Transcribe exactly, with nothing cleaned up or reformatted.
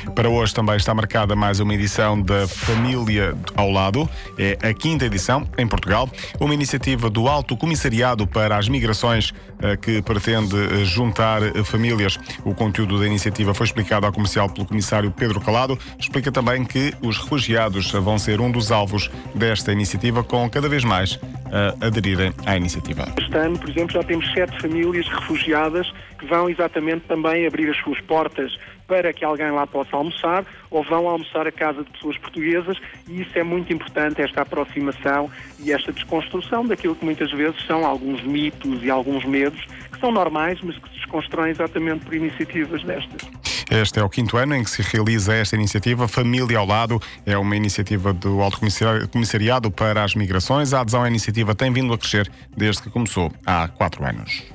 Para hoje também está marcada mais uma edição da Família ao Lado. É a quinta edição em Portugal. Uma iniciativa do Alto Comissariado para as Migrações que pretende juntar famílias. O conteúdo da iniciativa foi explicado ao comercial pelo comissário Pedro Calado. Explica também que os refugiados vão ser um dos alvos desta iniciativa, com cada vez mais a aderirem à iniciativa. Este ano, por exemplo, já temos sete famílias refugiadas que vão exatamente também abrir as suas portas para que alguém lá possa almoçar, ou vão almoçar à casa de pessoas portuguesas, e isso é muito importante, esta aproximação e esta desconstrução daquilo que muitas vezes são alguns mitos e alguns medos que são normais, mas que se desconstroem exatamente por iniciativas destas. Este é o quinto ano em que se realiza esta iniciativa. Família ao Lado é uma iniciativa do Alto Comissariado para as Migrações. A adesão à iniciativa tem vindo a crescer desde que começou há quatro anos.